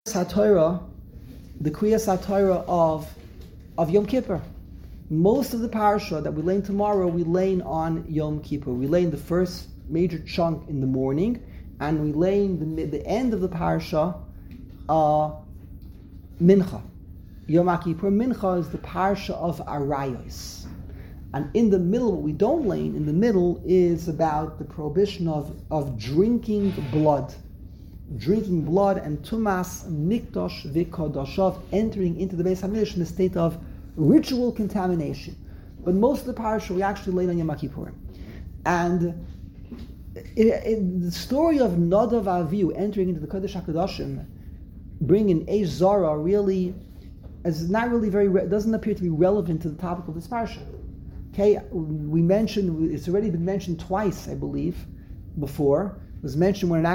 HaTorah, the Kriyas HaTorah of Yom Kippur. Most of the parasha that we learn tomorrow, we learn on Yom Kippur. We learn the first major chunk in the morning, and we learn the end of the parasha, Mincha. Yom Kippur Mincha is the parasha of Arayos. And in the middle, what we don't learn, in the middle is about the prohibition of drinking blood. Drinking blood and tumas mikdash v'kodashav, entering into the Beis HaMikdash in a state of ritual contamination. But most of the parasha we actually learn on Yom Kippur. And the story of Nadav Avihu entering into the Kodesh HaKadoshim, bringing Eish Zara, really is not really doesn't appear to be relevant to the topic of this parasha. Okay, it's already been mentioned twice, I believe, before. It was mentioned when it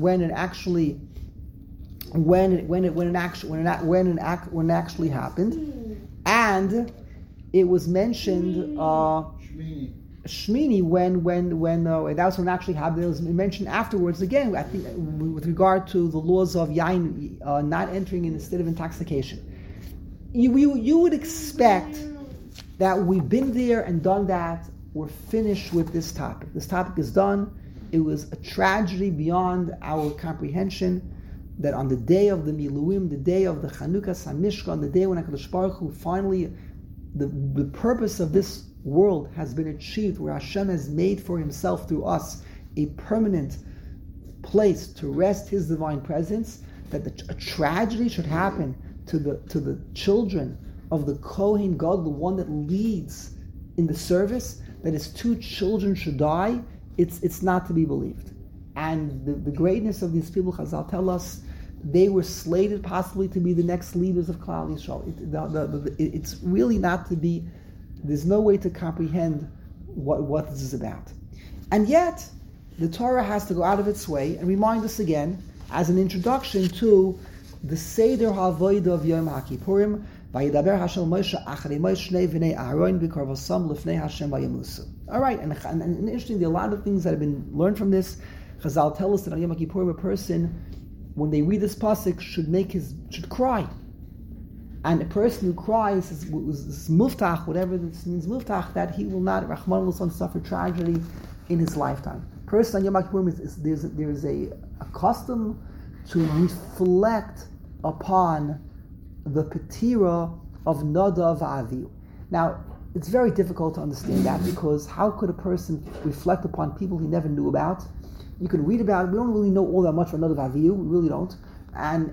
actually happened, and it was mentioned Shmini when that was when it actually happened. It was mentioned afterwards again. I think with regard to the laws of yain not entering in a state of intoxication. You would expect that we've been there and done that. We're finished with this topic. This topic is done. It was a tragedy beyond our comprehension that on the day of the Miluim, the day of the Chanukah Samishkan, the day when HaKadosh Baruch Hu finally, the purpose of this world has been achieved, where Hashem has made for Himself through us a permanent place to rest His divine presence, that a tragedy should happen to the children of the Kohen God, the one that leads in the service, that his two children should die. It's not to be believed. And the greatness of these people, Chazal tell us, they were slated possibly to be the next leaders of Klal Yisrael. It's really not to be, there's no way to comprehend what this is about. And yet, the Torah has to go out of its way and remind us again, as an introduction to the Seder HaAvodah of Yom HaKippurim, Vayidaber Hashem Moshe Acharei Moshe v'nei Aaron v'karvosam l'fnei Hashem vayamusu. All right, and interesting, there are a lot of things that have been learned from this. Chazal tell us that on Yom Kippur, a person, when they read this pasuk, should cry, and a person who cries is muftach, whatever this means, muftach, that he will not, Rahman will suffer tragedy in his lifetime. A person on Yom Kippur there's a custom to reflect upon the petira of Nadav Avihu. Now, it's very difficult to understand that, because how could a person reflect upon people he never knew about? You can read about it. We don't really know all that much about Nadav Avihu. We really don't. And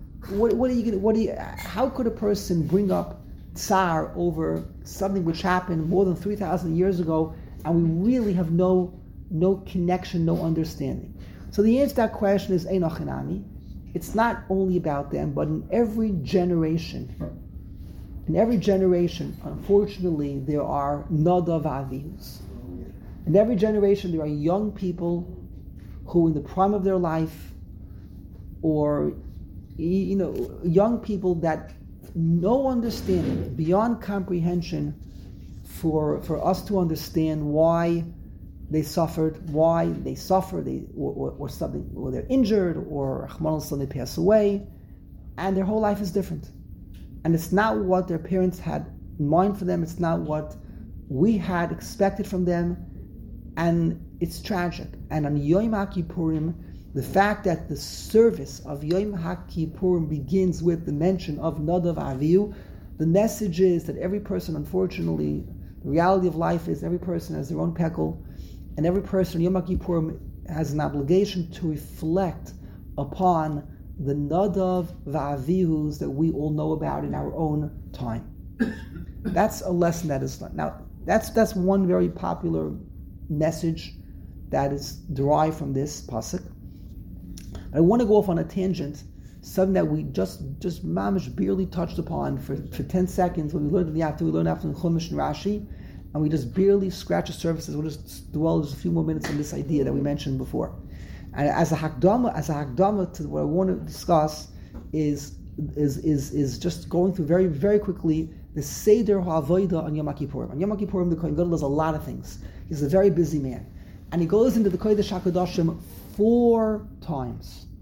how could a person bring up tsar over something which happened more than 3,000 years ago, and we really have no connection, no understanding? So the answer to that question is Einoch Enami. It's not only about them, but in every generation, unfortunately, there are Nadav Avihus. In every generation, there are young people who, in the prime of their life, or young people that no understanding, beyond comprehension, for us to understand why they suffered, or something, or they're injured, or they pass away, and their whole life is different. And it's not what their parents had in mind for them, it's not what we had expected from them, and it's tragic. And on Yom HaKippurim, the fact that the service of Yom HaKippurim begins with the mention of Nadav Avihu, the message is that every person, unfortunately, the reality of life is every person has their own peckle, and every person in Yom Kippur has an obligation to reflect upon the Nadav V'Avihus that we all know about in our own time. That's a lesson that is learned. Now, that's one very popular message that is derived from this pasuk. I want to go off on a tangent, something that we just mamish barely touched upon for 10 seconds when we learned after Chumash and Rashi. And we just barely scratch the surface. We'll just dwell just a few more minutes on this idea that we mentioned before. And as a hakdama to what I want to discuss is just going through very, very quickly the Seder HaAvodah on Yom Kippur. On Yom Kippur, the Kohen Gadol does a lot of things. He's a very busy man, and he goes into the Kodesh HaKadoshim 4 times.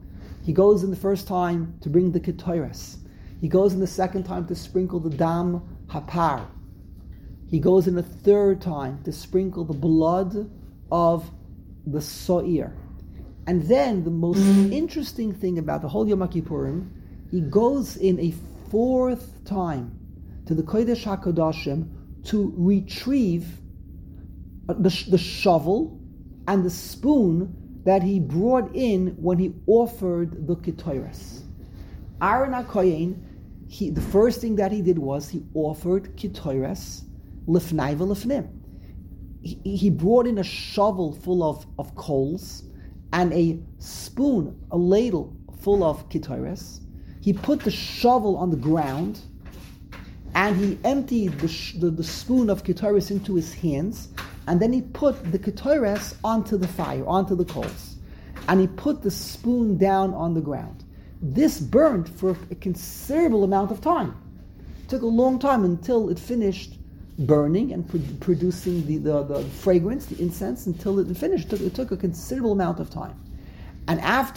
He goes in the first time to bring the Ketores. He goes in the second time to sprinkle the Dam Hapar. He goes in the third time to sprinkle the blood of the So'ir. And then the most interesting thing about the whole Yom Kippurim, he goes in a fourth time to the Kodesh HaKadoshim to retrieve the shovel and the spoon that he brought in when he offered the Ketores. Aaron HaKohen, the first thing that he did was he offered Ketores lifnai v'lifnim. He brought in a shovel full of coals and a spoon, a ladle full of Ketores. He put the shovel on the ground and he emptied the spoon of Ketores into his hands, and then he put the Ketores onto the fire, onto the coals. And he put the spoon down on the ground. This burned for a considerable amount of time. It took a long time until it finished burning and producing the fragrance, the incense, until it finished. It took a considerable amount of time. And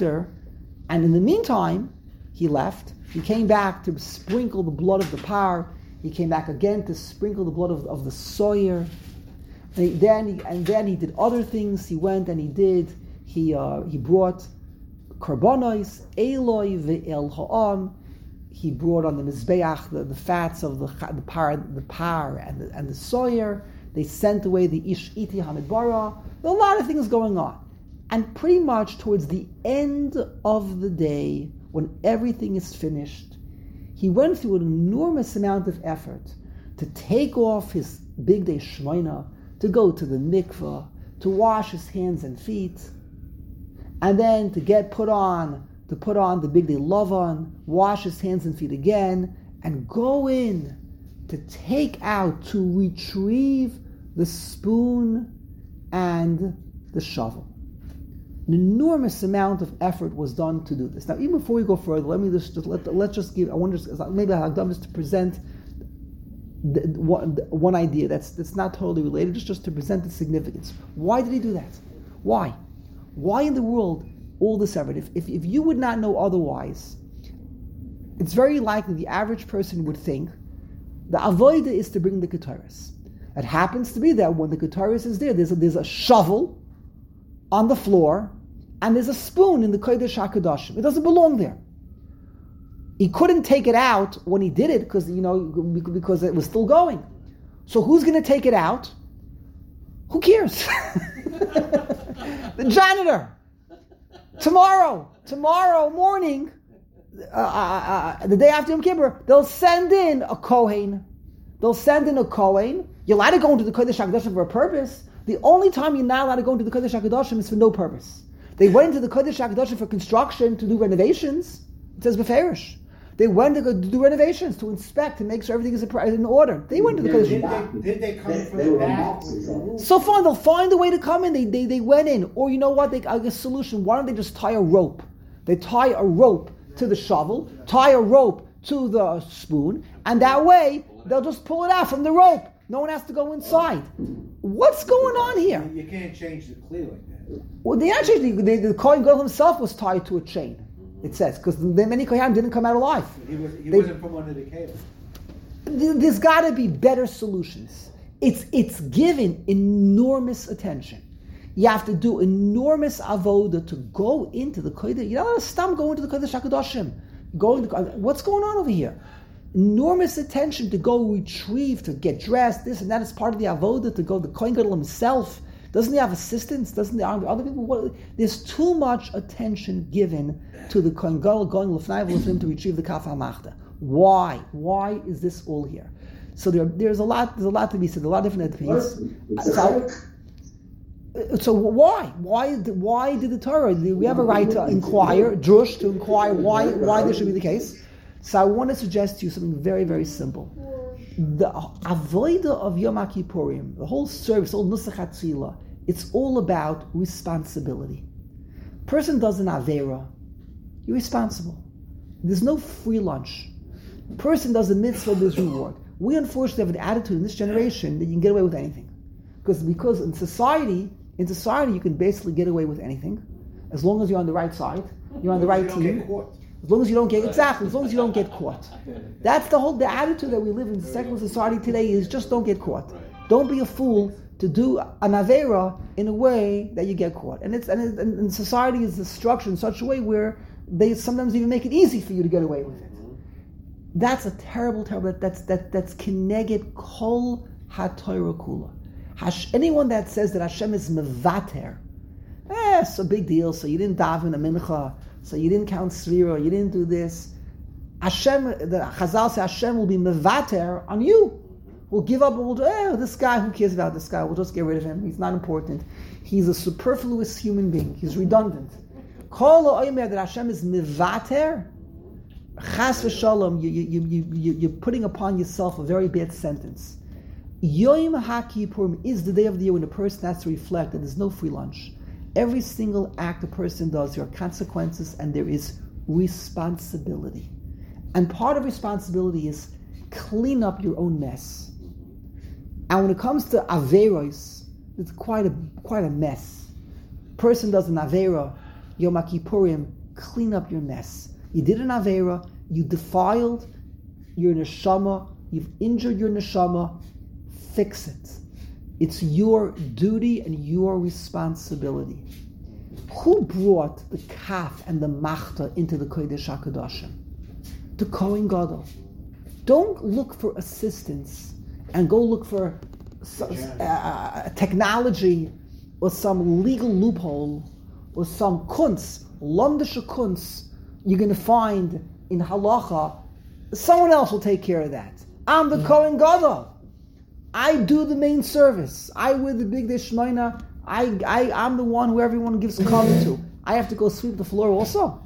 in the meantime, he left. He came back to sprinkle the blood of the par. He came back again to sprinkle the blood of the soyer. And then he did other things. He went and he brought karbonos, eloi ve'el ha'am. He brought on the mizbeach the fats of the par and the soyer. They sent away the ish iti hamidbara. There are a lot of things going on. And pretty much towards the end of the day, when everything is finished, he went through an enormous amount of effort to take off his big day shmoina, to go to the mikveh, to wash his hands and feet, and then to put on the big day lavan, wash his hands and feet again, and go in to retrieve the spoon and the shovel. An enormous amount of effort was done to do this. Now, even before we go further, let's just give. I wonder, maybe I've done this to present one idea that's not totally related, just to present the significance. Why did he do that? Why? Why in the world all this effort? If you would not know otherwise, it's very likely the average person would think the avodah is to bring the Ketores. It happens to be that when the Ketores is there, there's a shovel on the floor and there's a spoon in the Kodesh HaKadoshim. It doesn't belong there. He couldn't take it out when he did it because it was still going. So who's going to take it out? Who cares? The janitor. Tomorrow morning, the day after Yom Kippur, they'll send in a Kohen. You're allowed to go into the Kodesh HaKadoshim for a purpose. The only time you're not allowed to go into the Kodesh HaKadoshim is for no purpose. They went into the Kodesh HaKadoshim for construction, to do renovations. It says Beferish. They went to go do renovations, to inspect, to make sure everything is in order. They went to the Kodesh. Did they come from the back? So fine, they'll find a way to come in. They went in. Or you know what? A solution. Why don't they just tie a rope? They tie a rope to the shovel, tie a rope to the spoon, and that way they'll just pull it out from the rope. No one has to go inside. What's going on here? You can't change the clear like that. Well, the Kohen Gadol himself was tied to a chain. It says, because many Kohanim didn't come out alive. He wasn't from under the cable. There's got to be better solutions. It's given enormous attention. You have to do enormous avoda to go into the Kodesh. You're not allowed to stop going to the Kodesh HaKadoshim. What's going on over here? Enormous attention to go retrieve, to get dressed, this and that is part of the avoda, to go, the Kohen Gadol himself. Doesn't he have assistants? Doesn't the other people? There's too much attention given to the Kohen Gadol going l'fnai v'l'fnim to retrieve the Kaf HaMachta. Why? Why is this all here? So there's a lot to be said. A lot of different opinions. So why? Why did the Torah? We have a right to inquire, Drush, to inquire why this should be the case. So I want to suggest to you something very, very simple. The avodah of Yom Kippurim, the whole service, the whole Nusach HaTzilah, it's all about responsibility. Person does an avera, you're responsible. There's no free lunch. Person does a mitzvah, there's reward. We unfortunately have an attitude in this generation that you can get away with anything. Because in society you can basically get away with anything as long as you're on the right side. You're on the right You don't get team. caught. As long as you don't get exactly, as long as you don't get caught. That's the attitude that we live in secular society today is just don't get caught. Don't be a fool to do an avera in a way that you get caught. And society is structured in such a way where they sometimes even make it easy for you to get away with it. That's a terrible. That's kineged kol haTorah kula. Anyone that says that Hashem is mevater, it's a big deal. So you didn't daven a mincha, so you didn't count svira, you didn't do this. Hashem, the Chazal say Hashem will be mevater on you. We'll give up. This guy, who cares about this guy? We'll just get rid of him. He's not important. He's a superfluous human being. He's redundant. Kol ha'omer that Hashem is mevater. Chas v'shalom, you're putting upon yourself a very bad sentence. Yom HaKippurim is the day of the year when a person has to reflect that there's no free lunch. Every single act a person does, there are consequences and there is responsibility. And part of responsibility is clean up your own mess. And when it comes to Averos, it's quite a mess. Person does an Avera, Yom HaKippurim, clean up your mess. You did an Avera, you defiled your neshama, you've injured your neshama, fix it. It's your duty and your responsibility. Who brought the kaf and the machta into the Kodesh HaKadoshim? The Kohen Gadol. Don't look for assistance and go look for technology or some legal loophole or some kunz, lomdische kunz, you're going to find in halacha. Someone else will take care of that. I'm the Kohen Gadol. I do the main service. I wear the big deshmaina. I'm the one who everyone gives cover to. I have to go sweep the floor also.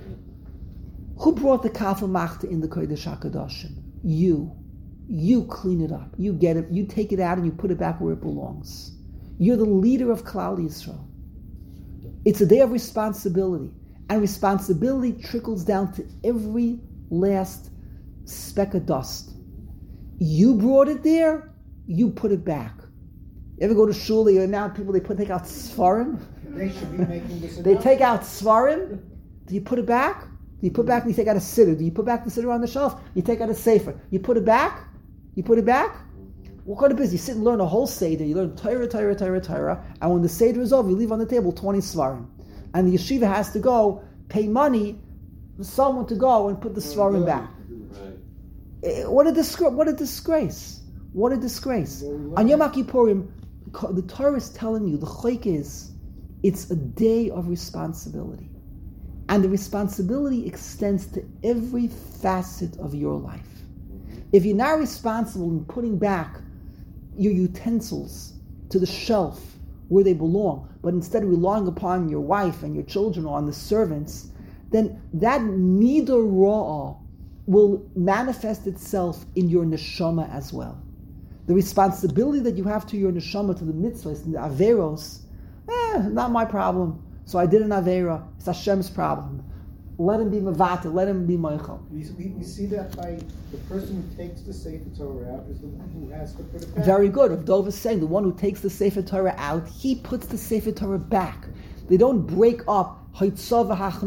Who brought the kaf machta in the Kodesh HaKadoshim? You. You clean it up. You get it. You take it out and you put it back where it belongs. You're the leader of Klal Yisrael. It's a day of responsibility. And responsibility trickles down to every last speck of dust. You brought it there, you put it back. You ever go to shul, now people, take out svarim? They should be making this. They take out svarim. Do you put it back? Do you put back, you take out a siddur? Do you put back the siddur on the shelf? You take out a sefer. You put it back? You put it back? What kind of business? You sit and learn a whole seder. You learn Torah. And when the seder is over, you leave on the table 20 svarim. And the yeshiva has to go pay money for someone to go and put the svarim back. Right. What a disgrace! What a disgrace! On Yom HaKippurim, the Torah is telling you, the chayk is, it's a day of responsibility. And the responsibility extends to every facet of your life. If you're not responsible in putting back your utensils to the shelf where they belong, but instead relying upon your wife and your children or on the servants, then that midah ra'ah will manifest itself in your neshama as well. The responsibility that you have to your neshama, to the mitzvahs and the averos, not my problem. So I did an avera. It's Hashem's problem. Let him be mavata. Let him be moichel. We see that by the person who takes the Sefer Torah out is the one who has to put it back. Very good. If Dov is saying the one who takes the Sefer Torah out, he puts the Sefer Torah back. They don't break up. They don't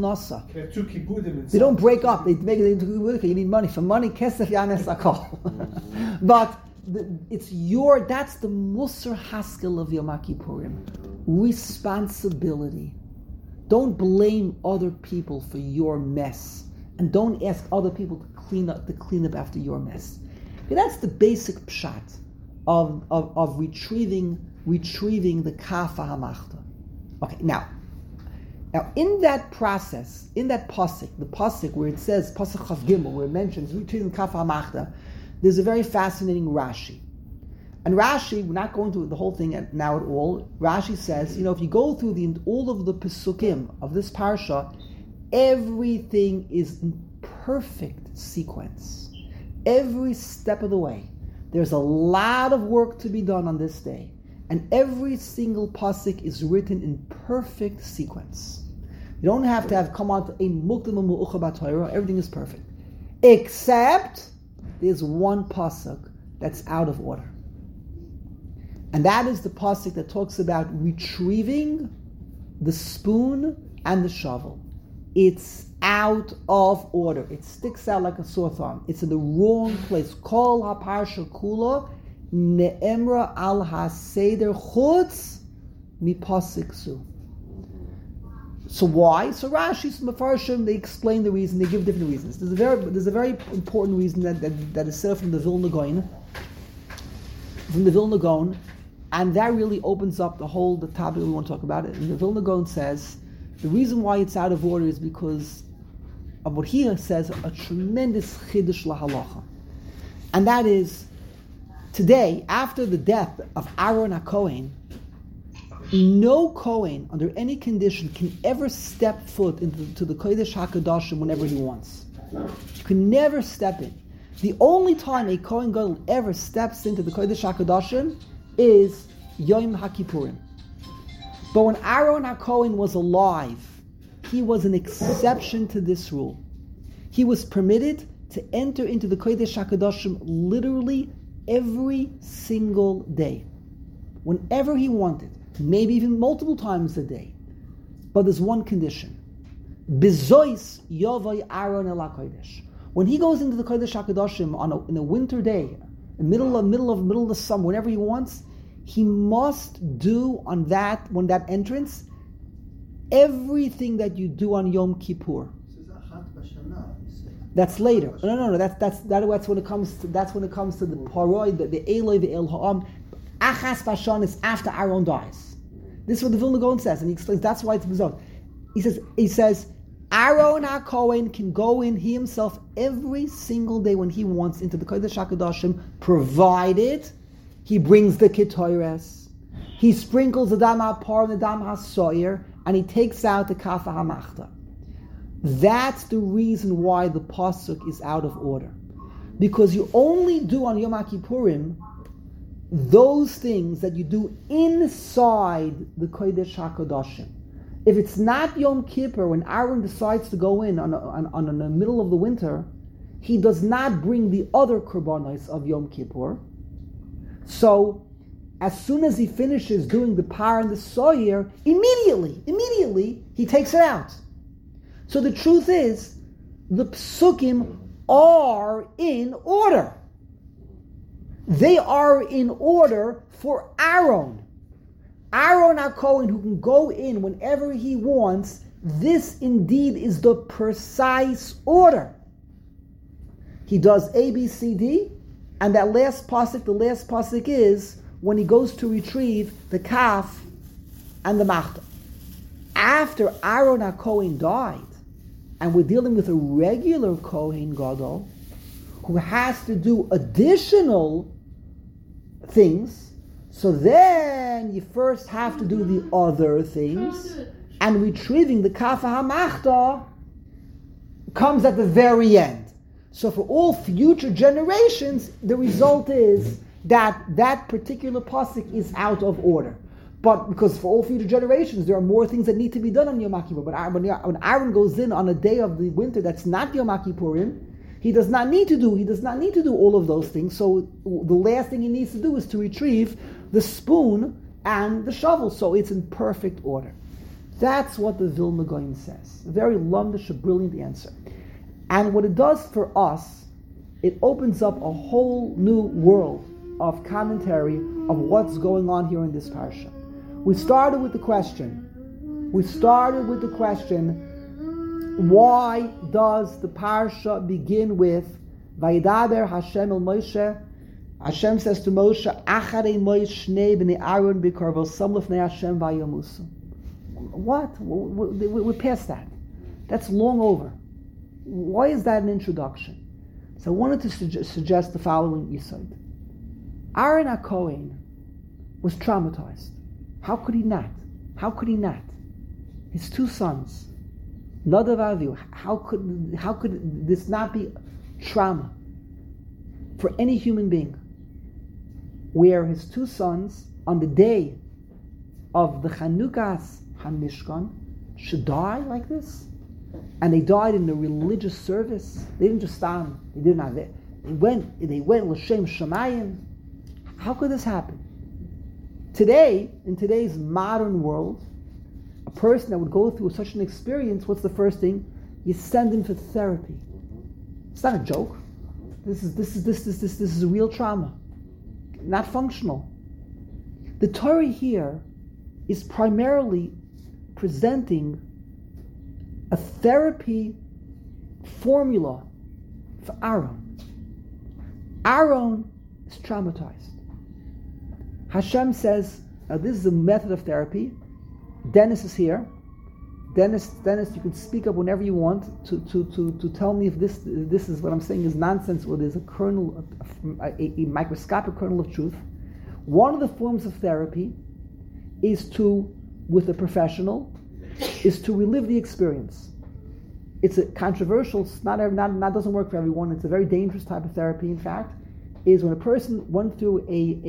break up. They make it into kibbutz. You need money. For money, kesef yanes akol. But that's the Musar Haskel of Yom HaKippurim. Responsibility. Don't blame other people for your mess. And don't ask other people to clean up after your mess. Okay, that's the basic pshat of retrieving the kafa hamachta. Okay, now in that process, in that pasuk, the pasuk where it says pasuk Chav Gimel, where it mentions retrieving kafa hamachta, there's a very fascinating Rashi. And Rashi, we're not going through the whole thing now at all. Rashi says, if you go through all of the Pesukim of this parsha, everything is in perfect sequence. Every step of the way. There's a lot of work to be done on this day. And every single pasuk is written in perfect sequence. You don't have to have come on to a mukdam mu'ucha b'Torah. Everything is perfect. Except there's one pasuk that's out of order. And that is the pasuk that talks about retrieving the spoon and the shovel. it's out of order. It sticks out like a sore thumb. It's in the wrong place. Kol haparsha kula ne'emra al haseder chutz mipasik su. So why? So Rashi's Mefarshim, they explain the reason, they give different reasons. There's a very important reason that is said from the Vilna Gaon, and that really opens up the topic we want to talk about. And the Vilna Gaon says the reason why it's out of order is because of what he says, a tremendous chiddush lahalacha, and that is today, after the death of Aaron HaKohen, no Kohen, under any condition, can ever step foot into the Kodesh HaKadoshim whenever he wants. You can never step in. The only time a Kohen Gadol ever steps into the Kodesh HaKadoshim is Yom HaKippurim. But when Aaron HaKohen was alive, he was an exception to this rule. He was permitted to enter into the Kodesh HaKadoshim literally every single day, whenever he wanted. Maybe even multiple times a day. But there's one condition. Bizois yovai Aaron el HaKodesh. When he goes into the Kodesh HaKadoshim in a winter day, in the middle of the summer, whenever he wants, he must do when that entrance, everything that you do on Yom Kippur. That's later. No. That's when it comes to the paroi, the Eloi, the El Ha'am. Achas Bashan is after Aaron dies. This is what the Vilna Gaon says, and he explains that's why it's bizarre. He says Aaron HaKohen can go in he himself every single day when he wants into the Kodesh HaKadoshim, provided he brings the Ketores, he sprinkles the Dam HaPar and the Dam HaSoyer, and he takes out the Kafa HaMachta. That's the reason why the pasuk is out of order, because you only do on Yom HaKippurim those things that you do inside the Kodesh HaKadoshim. If it's not Yom Kippur, when Aaron decides to go in on the middle of the winter, he does not bring the other korbanos of Yom Kippur. So, as soon as he finishes doing the par and the soyer, immediately he takes it out. So the truth is, the psukim are in order. They are in order for Aaron. Aaron HaKohen, who can go in whenever he wants, this indeed is the precise order. He does A, B, C, D, and the last pasuk is when he goes to retrieve the kaf and the machta. After Aaron HaKohen died, and we're dealing with a regular Kohen Gadol, who has to do additional things, so then you first have to do the other things, and retrieving the kafa hamachta comes at the very end. So for all future generations, the result is that particular pasuk is out of order. But because for all future generations, there are more things that need to be done on Yom Kippur. But when Aaron goes in on a day of the winter that's not Yom Kippurim, he does not need to do all of those things. So the last thing he needs to do is to retrieve the spoon and the shovel. So it's in perfect order. That's what the Vilna Gaon says. A very lumdish, brilliant answer. And what it does for us, it opens up a whole new world of commentary of what's going on here in this parsha. We started with the question, why does the parsha begin with Vayidaber Hashem el Moshe? Hashem says to Moshe, Acharei Moshe Shnei b'nei Aaron b'karvel sam lefnei Hashem vayamusu. What? We're past that. That's long over. Why is that an introduction? So I wanted to suggest the following yesod. Aaron HaKohen was traumatized. How could he not? His two sons, Nadav Avihu, how could this not be trauma for any human being? Where his two sons, on the day of the Chanukas HaMishkan, should die like this? And they died in the religious service. They didn't just stand. They did not. They went l'shem shamayim. How could this happen? Today, in today's modern world, a person that would go through such an experience, what's the first thing? You send him for therapy. It's not a joke. This is a real trauma, not functional. The Torah here is primarily presenting a therapy formula for Aaron. Aaron is traumatized. Hashem says, now this is a method of therapy. Dennis is here. Dennis, you can speak up whenever you want to tell me if this is what I'm saying is nonsense or there's a kernel, a microscopic kernel of truth. One of the forms of therapy is with a professional, is to relive the experience. It's a controversial. It's not doesn't work for everyone. It's a very dangerous type of therapy. In fact, is when a person went through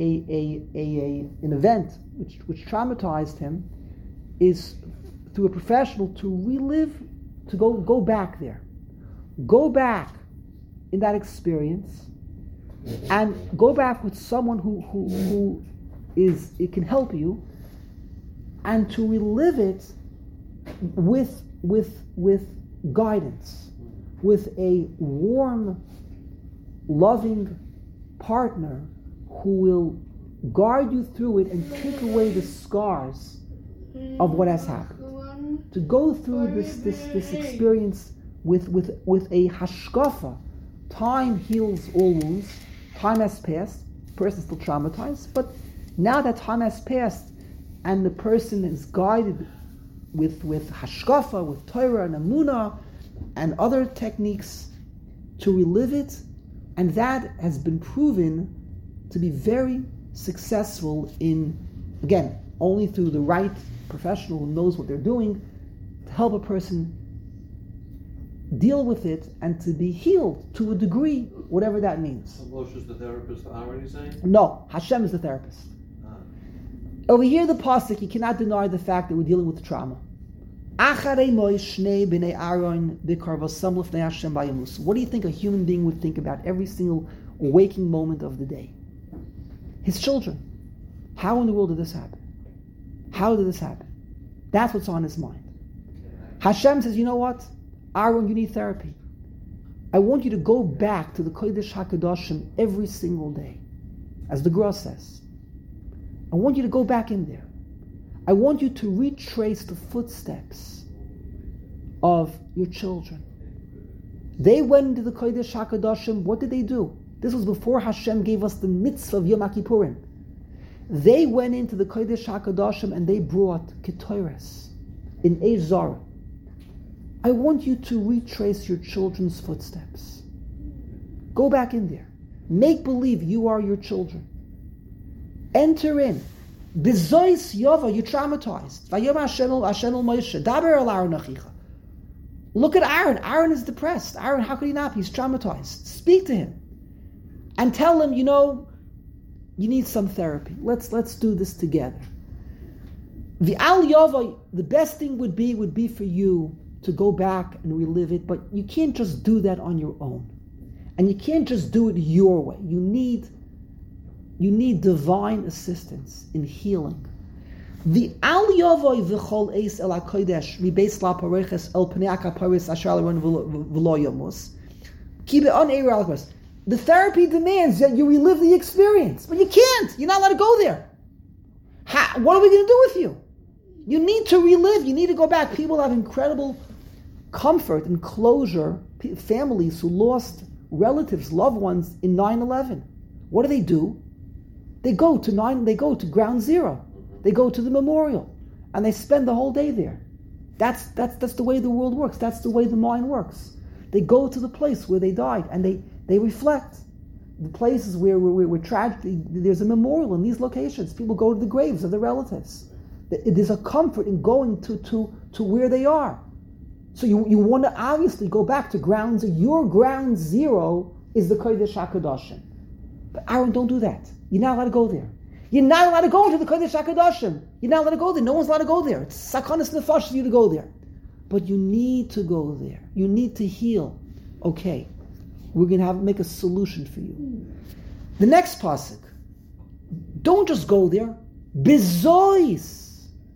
an event which traumatized him, is through a professional to relive, to go back there, go back in that experience, and go back with someone who it can help you, and to relive it with guidance, with a warm, loving partner who will guide you through it and take away the scars of what has happened. To go through this experience with a hashkafa. Time heals all wounds. Time has passed. The person is still traumatized, but now that time has passed and the person is guided with hashkafa, with Torah and Amunah and other techniques to relive it, and that has been proven to be very successful in, again, only through the right professional who knows what they're doing, to help a person deal with it and to be healed to a degree, whatever that means. So Moshe is the therapist for Aaron, you saying? No, Hashem is the therapist. Over here, the pasuk, you cannot deny the fact that we're dealing with trauma. What do you think a human being would think about every single waking moment of the day? His children. How in the world did this happen? How did this happen? That's what's on his mind. Hashem says, you know what? Aaron, you need therapy. I want you to go back to the Kodesh HaKadoshim every single day. As the Gra says. I want you to go back in there. I want you to retrace the footsteps of your children. They went into the Kodesh HaKadoshim. What did they do? This was before Hashem gave us the mitzvah of Yom Kippurim. They went into the Kodesh HaKadoshim and they brought Ketores in Eish Zara. I want you to retrace your children's footsteps. Go back in there. Make believe you are your children. Enter in. Bezois Yova, you're traumatized. Vayom Hashem el Moshe. Daber el Aaron achicha. Look at Aaron. Aaron is depressed. Aaron, how could he not? He's traumatized. Speak to him. And tell him, you need some therapy. Let's do this together. The Al Yova, the best thing would be for you to go back and relive it, but you can't just do that on your own. And you can't just do it your way. You need divine assistance in healing. The Al Yovoi v'chol eis el HaKodesh mibeis la pareches el pnei HaKaparis asher l'ron v'lo yomus ki be'on eir al HaKodesh. The therapy demands that you relive the experience, but you can't. You're not allowed to go there. What are we going to do with you? You need to relive. You need to go back. People have incredible comfort and closure. Families who lost relatives, loved ones in 9/11. What do? They go to ground zero. They go to the memorial, and they spend the whole day there. That's the way the world works. That's the way the mind works. They go to the place where they died, and they reflect. The places where tragedy, there's a memorial in these locations. People go to the graves of their relatives. There's a comfort in going to where they are. So you want to obviously go back to ground zero. Your ground zero is the Kodesh HaKadoshim. But Aaron, don't do that. You're not allowed to go there. You're not allowed to go into the Kodesh HaKadoshim. You're not allowed to go there. No one's allowed to go there. It's sakanas nefesh for you to go there. But you need to go there. You need to heal. Okay, we're going to make a solution for you. The next pasuk. Don't just go there. Bezois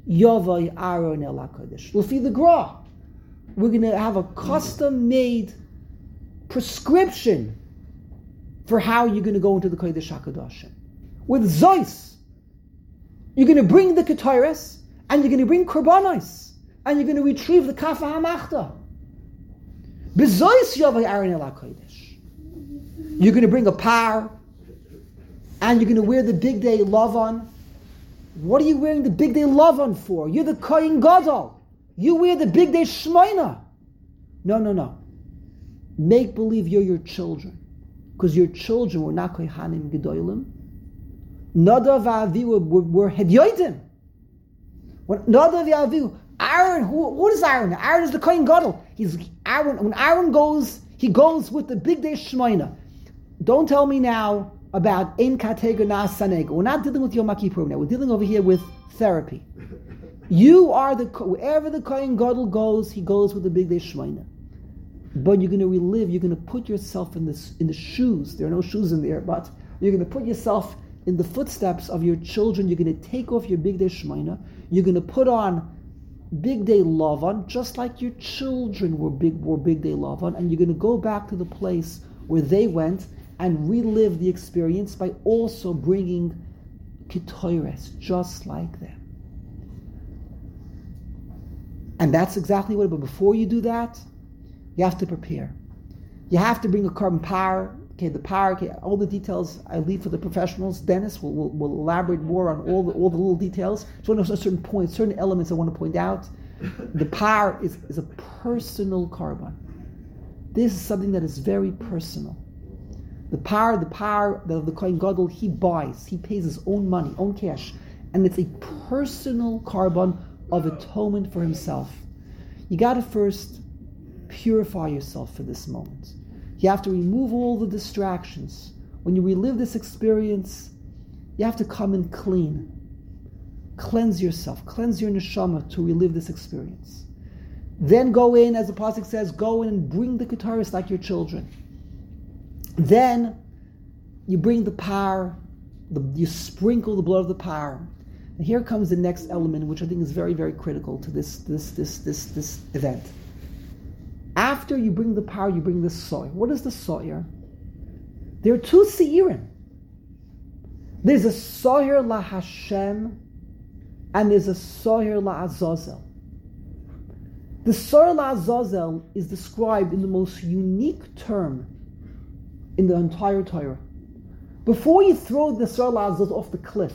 Yovai Aaron El HaKodesh. Lefi the Gra, we're going to have a custom-made prescription for how you're going to go into the Kodesh HaKadoshim. With Zeus, you're going to bring the Ketores, and you're going to bring Korbanos, and you're going to retrieve the Kafa HaMachta. B'Zeus Yovai Aaron El HaKodesh. You're going to bring a par, and you're going to wear the big day Lavan. What are you wearing the big day Lavan for? You're the Kohen Gadol. You wear the big day Shmoina. No. Make believe you're your children. Because your children were not Kohanim Gedolim. Nadav Avihu were Hedyotim. When Nadav Avihu, Aaron, what is Aaron? Aaron is the Kohen Gadol. When Aaron goes, he goes with the big day Shmoina. Don't tell me now about Ein Katega Na Saneg. We're not dealing with Yom Kippur now. We're dealing over here with therapy. You are wherever the Kohen Gadol goes, he goes with the big day Shmoina. But you're going to relive, you're going to put yourself in the shoes. There are no shoes in there, but you're going to put yourself in the footsteps of your children. You're going to take off your big day Shmoina. You're going to put on big day Lavan, just like your children were big day Lavan, and you're going to go back to the place where they went and relive the experience by also bringing Ketores, just like them. And that's exactly what, but before you do that, you have to prepare. You have to bring a carbon power. Okay, the power, okay, all the details I leave for the professionals. Dennis will elaborate more on all the little details. So I know certain points, certain elements I want to point out. The power is a personal carbon. This is something that is very personal. The power of the Kohen Gadol, he buys, he pays his own money, own cash, and it's a personal carbon of atonement for himself. You got to first purify yourself for this moment. You have to remove all the distractions. When you relive this experience, you have to come in clean. Cleanse yourself, cleanse your neshama to relive this experience. Then go in, as the pasuk says, go in and bring the Ketores like your children. Then you bring the power, you sprinkle the blood of the power. And here comes the next element, which I think is very, very critical to this event. After you bring the power, you bring the soy. What is the soyer? There are two seirim. There's a soyer la Hashem, and there's a soyer la Azazel. The soyer la Azazel is described in the most unique term in the entire Torah. Before you throw the soyer la Azazel off the cliff,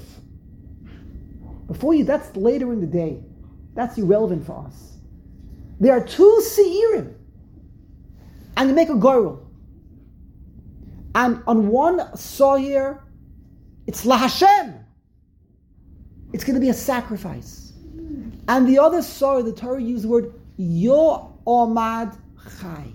that's later in the day. That's irrelevant for us. There are two seirim. And you make a goyrel. And on one soyer, it's La Hashem. It's going to be a sacrifice. And the other soyer, the Torah used the word Yo Omad Chai.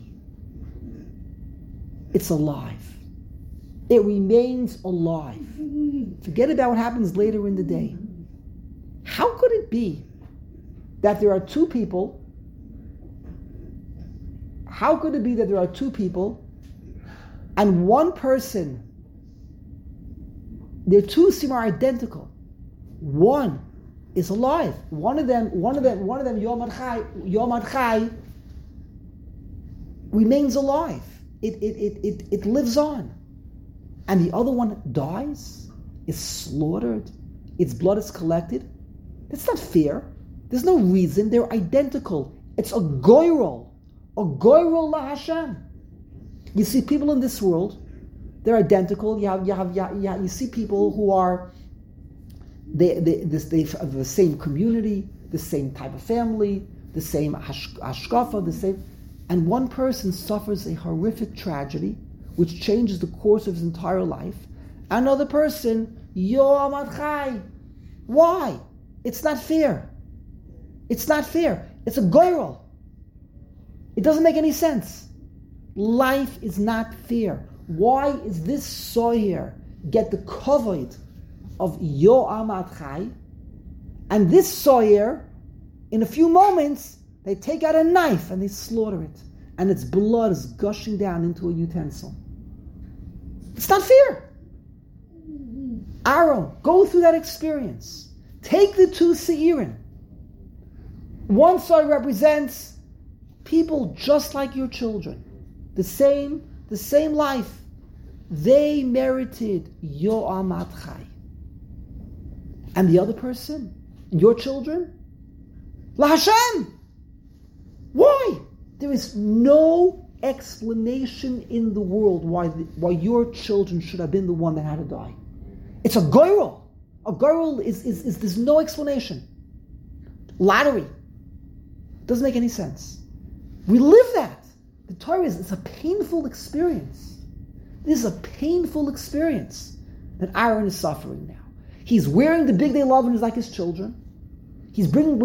It's alive. It remains alive. Forget about what happens later in the day. How could it be that there are two people? How could it be that there are two people and one person, their two seem are identical? One is alive. One of them, Yom Chai, remains alive. It lives on. And the other one dies, is slaughtered, its blood is collected. That's not fair. There's no reason. They're identical. It's a goyrol. A goyrol la Hashem. You see people in this world, they're identical. You see people who are they have the same community, the same type of family, the same hashkafa, the same, and one person suffers a horrific tragedy which changes the course of his entire life. Another person, Yom Chai. Why? It's not fair. It's not fair. It's a goyrol. It doesn't make any sense. Life is not fair. Why is this soyer get the kavod of Yom Chai, and this soyer, in a few moments, they take out a knife and they slaughter it, and its blood is gushing down into a utensil. It's not fair. Aaron, go through that experience. Take the two seirim. One side represents people just like your children, the same life. They merited your Amad Chai. And the other person, your children, La Hashem. Why? There is no explanation in the world why your children should have been the one that had to die. It's a goyrel. A goyrel is there's no explanation. Lottery. Doesn't make any sense. We live that. The Torah it's a painful experience. This is a painful experience that Aaron is suffering now. He's wearing the big day love and is like his children. He's doing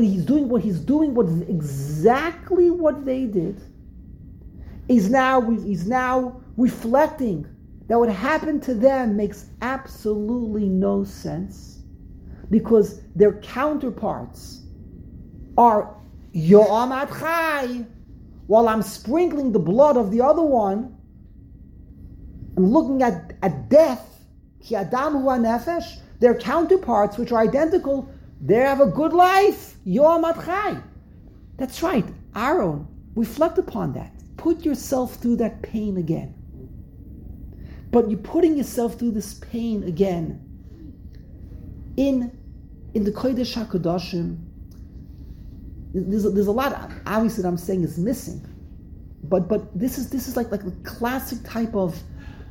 exactly what they did. He's now reflecting that what happened to them makes absolutely no sense because their counterparts are Yo'amad Chai, while I'm sprinkling the blood of the other one and looking at death, Ki Adam Hu HaNefesh, their counterparts, which are identical, they have a good life. Yo'amad Chai. That's right. Aaron, reflect upon that. Put yourself through that pain again. But you're putting yourself through this pain again. In the Kodesh HaKadoshim, there's a lot, obviously, that I'm saying is missing. But this is like the classic type of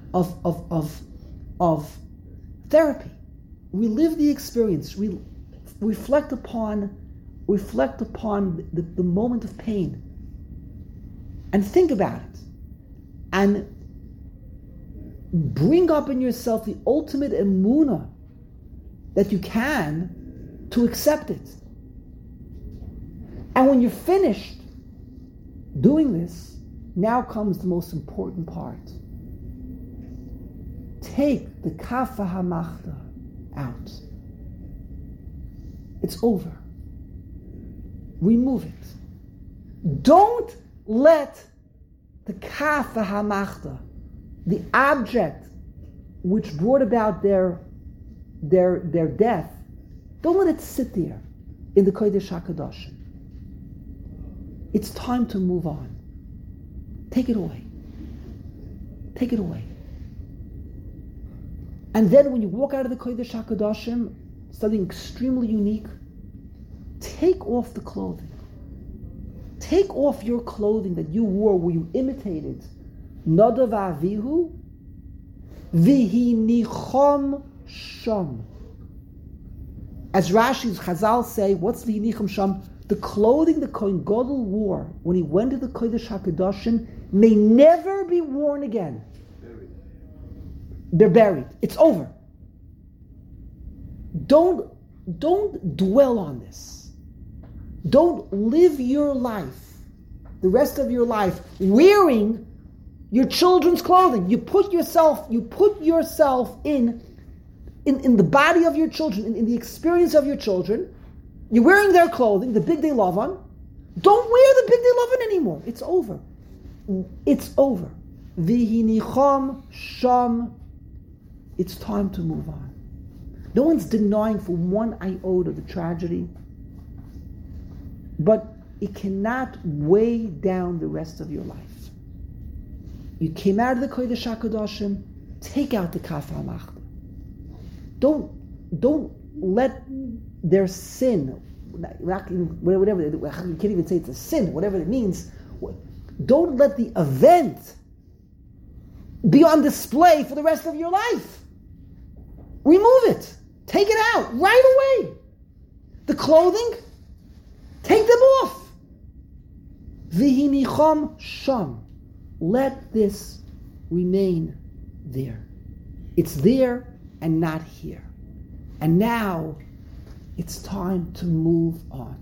therapy. We live the experience. We reflect upon the moment of pain, and think about it, and bring up in yourself the ultimate emunah that you can to accept it. And when you're finished doing this, now comes the most important part. Take the kafa hamachta out. It's over. Remove it. Don't let the kafa hamachta, the object which brought about their death, don't let it sit there in the Kodesh HaKadoshim. It's time to move on. Take it away. Take it away. And then when you walk out of the Kodesh HaKadoshim, something extremely unique, take off the clothing. Take off your clothing that you wore where you imitated Nadav Avihu, Vihi Nichom Sham. As Rashi's Chazal say, what's Vihi Nichom Sham? The clothing the Kohen Gadol wore when he went to the Kodesh HaKadoshim may never be worn again. They're buried. It's over. Don't dwell on this. Don't live your life, the rest of your life, wearing your children's clothing. You put yourself in the body of your children, in the experience of your children. You're wearing their clothing, the Big Day Lavan. Don't wear the Big Day Lavan anymore. It's over. It's over. Vihinicham Sham. It's time to move on. No one's denying for one iota the tragedy, but it cannot weigh down the rest of your life. You came out of the Kodesh HaKadoshim, take out the Kaf HaMachta. Don't let their sin, whatever, you can't even say it's a sin, whatever it means, don't let the event be on display for the rest of your life. Remove it. Take it out right away. The clothing, take them off. Vihinicham sham. Let this remain there. It's there and not here. And now it's time to move on.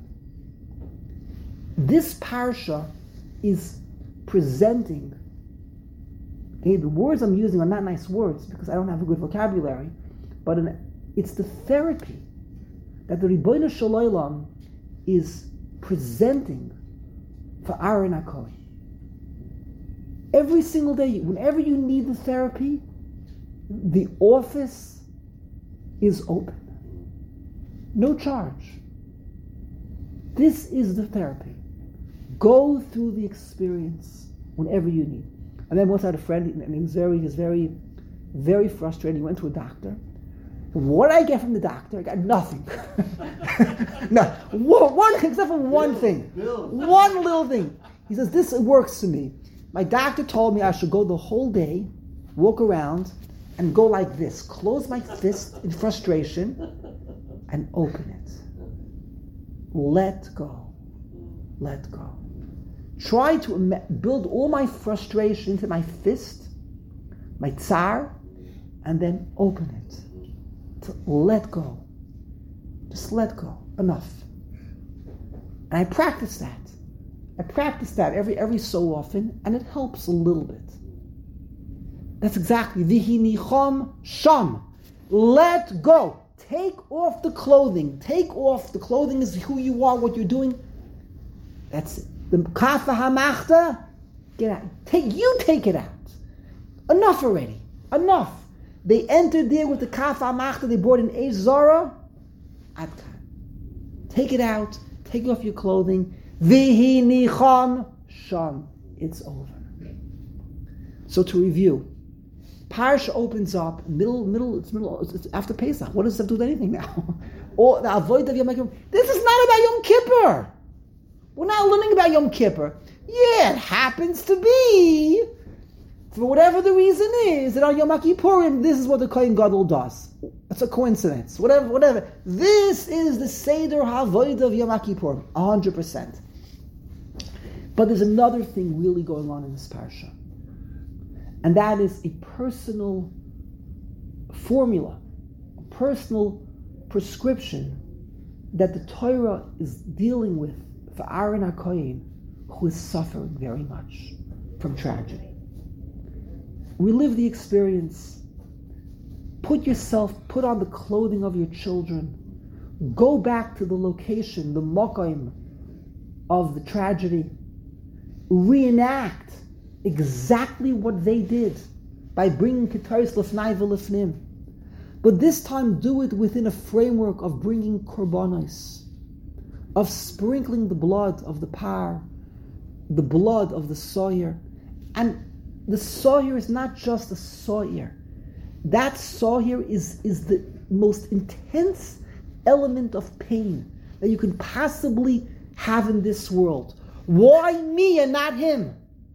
This parsha is presenting, okay, the words I'm using are not nice words because I don't have a good vocabulary, but it's the therapy that the Ribono Shel Olam is presenting for Aaron HaKohen. Every single day, whenever you need the therapy, the office is open. No charge. This is the therapy. Go through the experience whenever you need. And then once I had a friend, and he was very, very frustrated. He went to a doctor. What did I get from the doctor? I got nothing. No, one except for one thing. One little thing. He says, this works for me. My doctor told me I should go the whole day, walk around, and go like this. Close my fist in frustration and open it. Let go. Let go. Try to build all my frustration into my fist, my tsar, and then open it. To let go. Just let go. Enough. And I practice that. Every so often, and it helps a little bit. That's exactly Vihi nicham sham. Let go. Take off the clothing. Take off the clothing is who you are, what you're doing. That's it. The kafa hamachta, get out. Take it out. Enough already. Enough. They entered there with the kafa hamachta. They brought in Eish Zara. Adkan. Take it out. Take off your clothing. Vihi nicham sham. It's over. So to review, Parsha opens up it's after Pesach. What does it have to do with anything now? Or the avoid of Yom Kippur. This is not about Yom Kippur. We're not learning about Yom Kippur. Yeah, it happens to be, for whatever the reason is, that on Yom Kippurim, this is what the Kohen Gadol does. It's a coincidence. Whatever. This is the Seder HaAvodah of Yom Kippurim. 100%. But there's another thing really going on in this Parsha. And that is a personal formula, a personal prescription that the Torah is dealing with for Aaron HaKohen, who is suffering very much from tragedy. Relive the experience. Put on the clothing of your children. Go back to the location, the mokaim of the tragedy. Reenact exactly what they did by bringing Ketaris Lefnai V'Lefnim. But this time do it within a framework of bringing korbanos, of sprinkling the blood of the par, the blood of the soyer. And the soyer is not just a soyer. That soyer is the most intense element of pain that you can possibly have in this world. Why me and not him?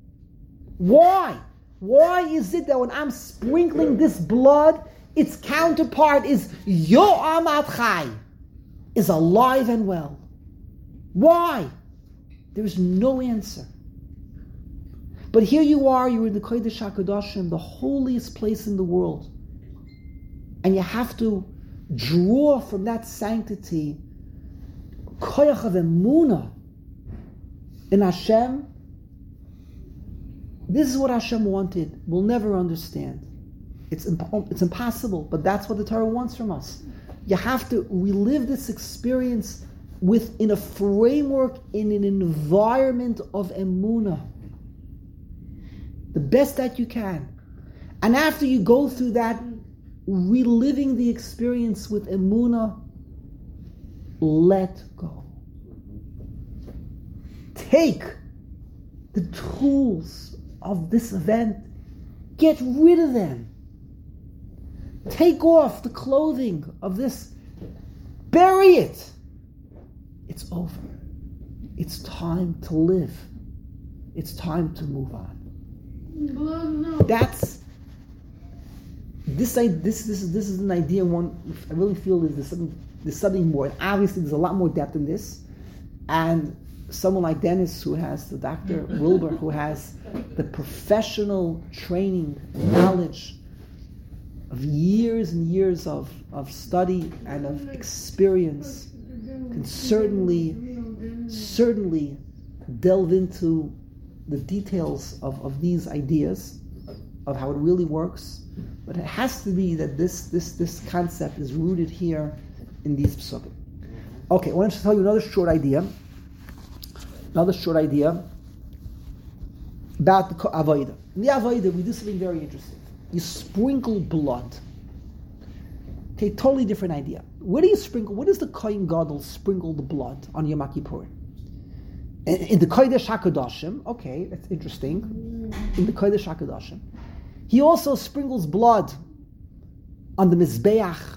Why? Why is it that when I'm sprinkling this blood, its counterpart is Yo'am Ad Chai, is alive and well? Why? There is no answer. But here you are, you're in the Kodesh HaKadoshim, the holiest place in the world. And you have to draw from that sanctity koyach of emunah in Hashem. This is what Hashem wanted. We'll never understand. It's impossible, but that's what the Torah wants from us. You have to relive this experience within a framework, in an environment of emunah. The best that you can. And after you go through that, reliving the experience with emunah, let go. Take the tools of this event, get rid of them. Take off the clothing of this, bury it. It's over. It's time to live. It's time to move on. That's this is an idea one I really feel is there's something more. And obviously there's a lot more depth in this. And someone like Dennis, who has the Dr. Wilbur, who has the professional training, knowledge of years and years of study and of experience, can certainly delve into the details of these ideas, of how it really works. But it has to be that this concept is rooted here in these psukim. Okay, I want to tell you another short idea about the Avodah. In the Avodah, we do something very interesting. You sprinkle blood. Okay, totally different idea. Where do you sprinkle? Where does the Kohen Gadol sprinkle the blood on Yom Kippur? In the Kodesh HaKadoshim. Okay, that's interesting. In the Kodesh HaKadoshim, he also sprinkles blood on the Mizbeach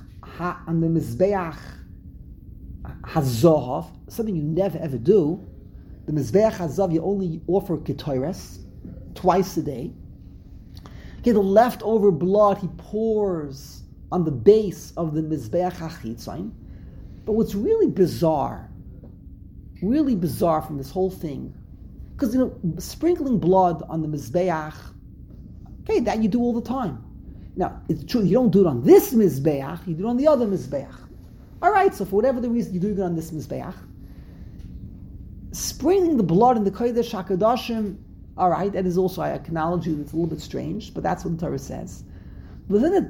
HaZohav, something you never ever do. The Mizbeach HaZohav, you only offer Ketores twice a day. Okay, the leftover blood he pours on the base of the Mizbeach HaChitzon. But what's really bizarre from this whole thing, because sprinkling blood on the Mizbeach, okay, that you do all the time. Now, it's true, you don't do it on this Mizbeach, you do it on the other Mizbeach. All right, so for whatever the reason, you do it on this Mizbeach. Sprinkling the blood in the Kodesh HaKadoshim, all right, that is also, I acknowledge you, it's a little bit strange, but that's what the Torah says. The thing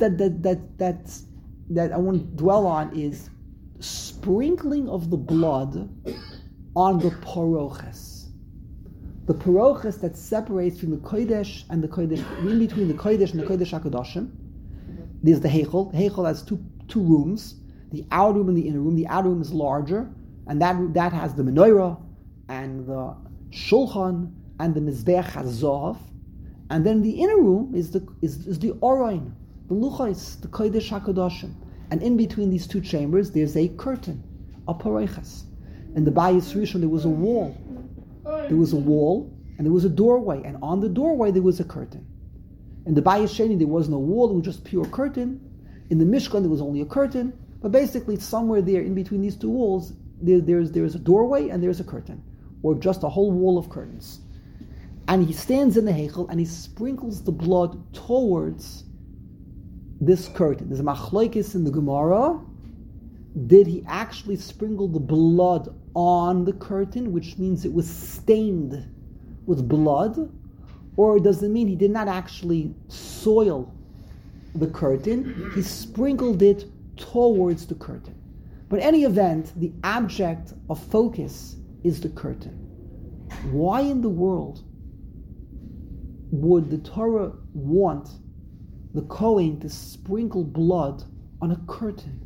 that I want to dwell on is sprinkling of the blood on the paroches. The paroches that separates from the Kodesh and the Kodesh, in between the Kodesh and the Kodesh HaKadoshim. There's the Heichel. The Heichel has two rooms, the outer room and the inner room. The outer room is larger, and that has the menorah and the shulchan and the mizbeach hazav. And then the inner room is the Orain, the Luchais, the Kodesh HaKadoshim. And in between these two chambers, there's a curtain, a paroches. In the Bayis Rishon, there was a wall. There was a wall, and there was a doorway. And on the doorway, there was a curtain. In the Bayis Sheni, there was no wall, it was just pure curtain. In the Mishkan, there was only a curtain. But basically, somewhere there, in between these two walls, there's a doorway and there's a curtain. Or just a whole wall of curtains. And he stands in the Heichel, and he sprinkles the blood towards this curtain. There's a machlokes in the Gemara. Did he actually sprinkle the blood on the curtain, which means it was stained with blood? Or does it mean he did not actually soil the curtain? He sprinkled it towards the curtain. But in any event, the object of focus is the curtain. Why in the world would the Torah want the Kohen to sprinkle blood on a curtain?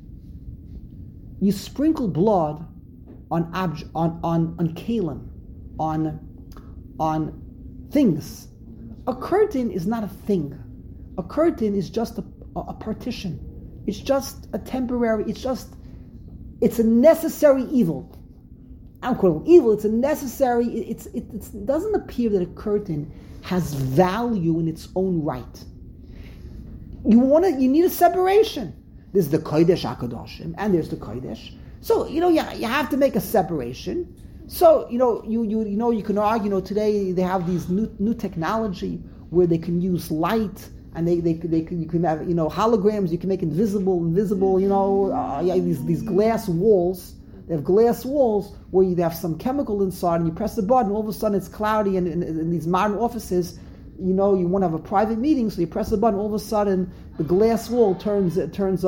You sprinkle blood on kalim, on things. A curtain is not a thing. A curtain is just a partition. It's just a temporary. It's a necessary evil. I don't call it evil. It's a necessary. It doesn't appear that a curtain has value in its own right. You need a separation. There's the Kodesh HaKadoshim, and there's the Kodesh. So, you have to make a separation. So, you can argue, today they have these new technology where they can use light, and you can have, holograms, you can make invisible, these glass walls. They have glass walls where you have some chemical inside, and you press the button, all of a sudden it's cloudy, and in these modern offices, you want to have a private meeting, so you press the button, all of a sudden the glass wall turns it's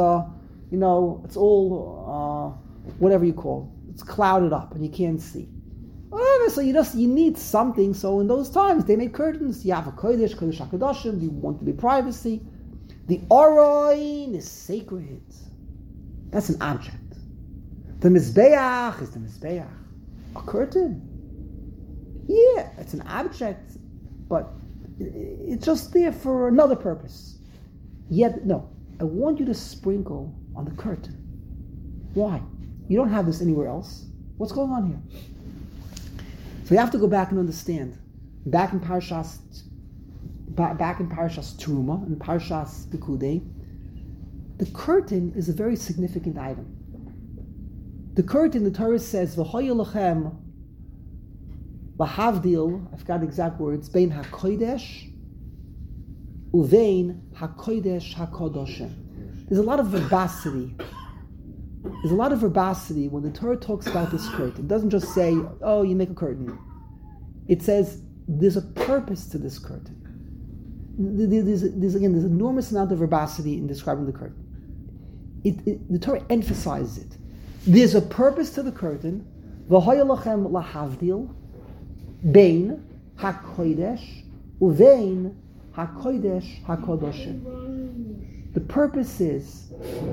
all, whatever you call it. It's clouded up and you can't see. So you need something. So in those times, they made curtains. You have a Kodesh HaKadoshim, you want to be privacy. The Orain is sacred. That's an object. The Mizbeach is the Mizbeach. A curtain. Yeah, it's an object, but it's just there for another purpose. Yet, no, I want you to sprinkle on the curtain. Why? You don't have this anywhere else. What's going on here? So you have to go back and understand. Back in Parshas Teruma, in Parshas Pekudei, the curtain is a very significant item. The curtain, the Torah says, "V'hoya lachem lahavdil," I forgot the exact words, "bein hakodesh uvein hakodesh hakodoshim." There's a lot of verbosity. There's a lot of verbosity when the Torah talks about this curtain. It doesn't just say, "Oh, you make a curtain." It says there's a purpose to this curtain. There's enormous amount of verbosity in describing the curtain. The Torah emphasizes it. There's a purpose to the curtain. V'hoya lachem lahavdil bein hakodesh uvein hakodesh hakodoshim. The purpose is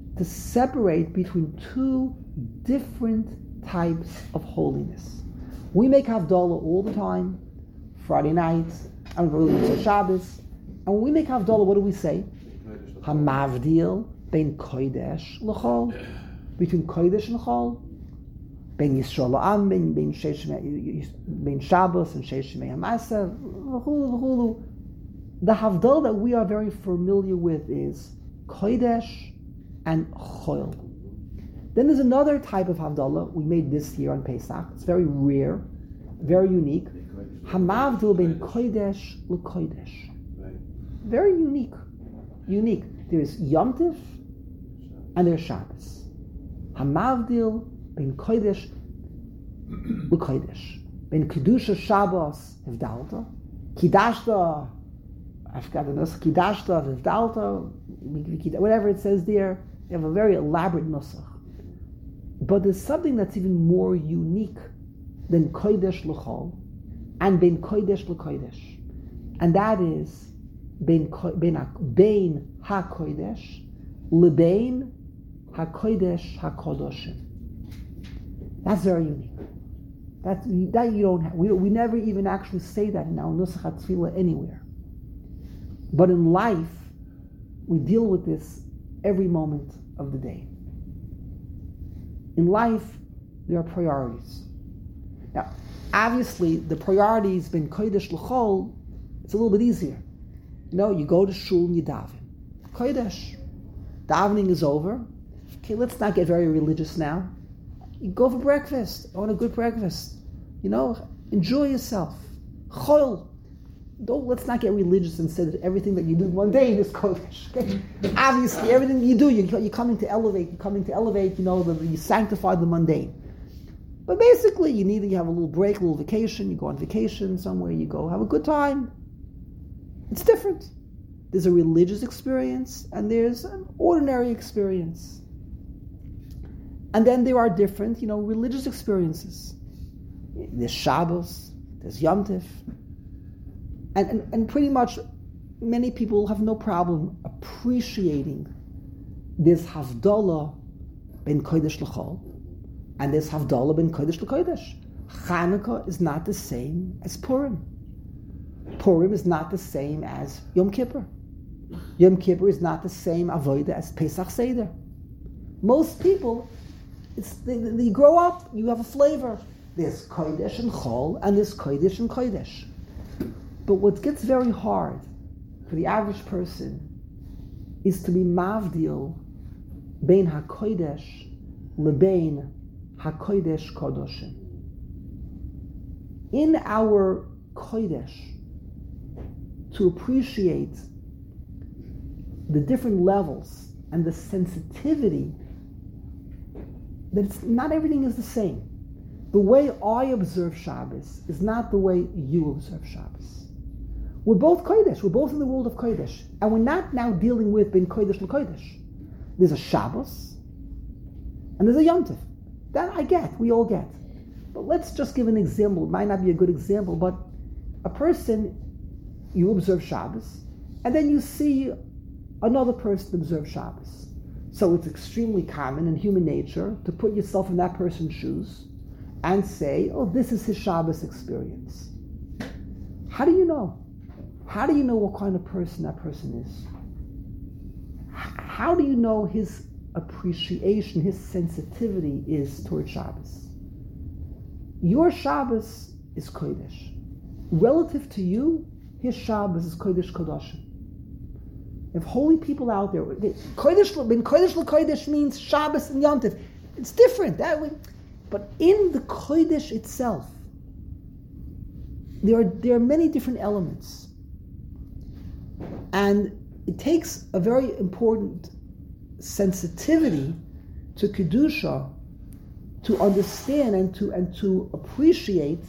to separate between two different types of holiness. We make Havdalah all the time, Friday nights, and really Shabbos. And when we make Havdalah, what do we say? Hamavdil ben Kodesh l'chol, between Kodesh and l'chol, ben Yisrael la'am, ben Shabbos and Sheish Shemei HaMaaseh, v'chulu. The Havdalah that we are very familiar with is Kodesh and Chol. Then there's another type of Havdalah we made this year on Pesach. It's very rare, very unique. Hamavdil ben Kodesh l'Kodesh. Very unique. Unique. There's Yom Tif and there's Shabbos. Hamavdil ben Kodesh l'Kodesh. Ben Kedusha Shabbos Hivdalta. Kidashta, I forgot the nusach. Kidashta Hivdalta. Whatever it says there. They have a very elaborate nusach. But there's something that's even more unique than Kodesh l'Chol and ben Kodesh l'Kodesh. And that is ben ha-Kodesh lebein ha-Kodesh ha-Kodoshim. That's very unique. That you don't have. We never even actually say that in our Nusach HaTfilah anywhere. But in life, we deal with this every moment of the day. In life, there are priorities. Now, obviously, the priorities ben Kodesh l'Chol, it's a little bit easier. You go to shul and you daven. Kodesh. Davening is over. Okay, let's not get very religious now. You go for breakfast. I want a good breakfast. Enjoy yourself. Chol. Let's not get religious and say that everything that you do one day is Kodesh. Okay? Obviously, everything you do, you're coming to elevate. You sanctify the mundane. But basically, you have a little break, a little vacation. You go on vacation somewhere. You go have a good time. It's different. There's a religious experience and there's an ordinary experience. And then there are different, religious experiences. There's Shabbos, there's Yom Tif. And pretty much many people have no problem appreciating this Havdalah ben Kodesh l'Chol and this Havdalah ben Kodesh l'Kodesh. Chanukah is not the same as Purim. Purim is not the same as Yom Kippur. Yom Kippur is not the same avodah as Pesach Seder. Most people, they grow up, you have a flavor. There's Kodesh and Chol, and there's Kodesh and Kodesh. But what gets very hard for the average person is to be mavdil bein HaKodesh lebein HaKodesh Kodoshim. In our Kodesh, to appreciate the different levels and the sensitivity that not everything is the same. The way I observe Shabbos is not the way you observe Shabbos. We're both Kodesh. We're both in the world of Kodesh. And we're not now dealing with ben Kodesh l'Kodesh. There's a Shabbos and there's a Yom Tif. That I get. We all get. But let's just give an example. It might not be a good example, but a person, you observe Shabbos, and then you see another person observe Shabbos. So it's extremely common in human nature to put yourself in that person's shoes and say, oh, this is his Shabbos experience. How do you know? How do you know what kind of person that person is? How do you know his appreciation, his sensitivity is toward Shabbos? Your Shabbos is Kodesh. Relative to you, his Shabbos is Kodesh Kodashim. If holy people out there, Kodesh, ben Kodesh l'Kodesh means Shabbos and Yom Tif. It's different that way. But in the Kodesh itself, there are many different elements. And it takes a very important sensitivity to Kedusha to understand and to appreciate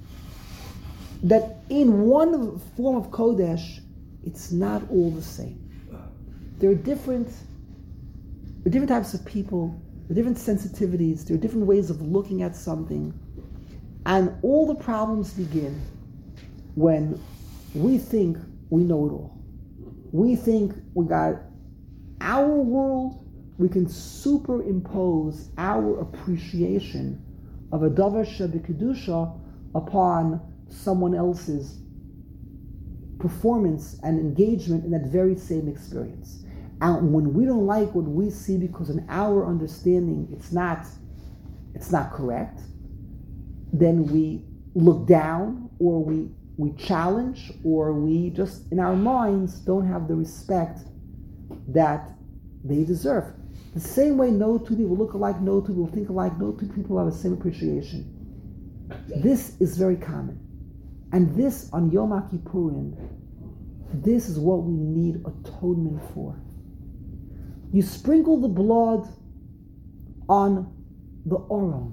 that in one form of Kodesh, it's not all the same. There are different types of people, there are different sensitivities, there are different ways of looking at something, and all the problems begin when we think we know it all. We think we got our world we can superimpose our appreciation of a davar shebekidusha upon someone else's performance and engagement in that very same experience. And when we don't like what we see because in our understanding it's not correct, then we look down, or we challenge, or we just in our minds don't have the respect that they deserve. The same way no two people look alike, no two people think alike, no two people have the same appreciation. This is very common. And this on Yom Kippurim, this is what we need atonement for. You sprinkle the blood on the Aron.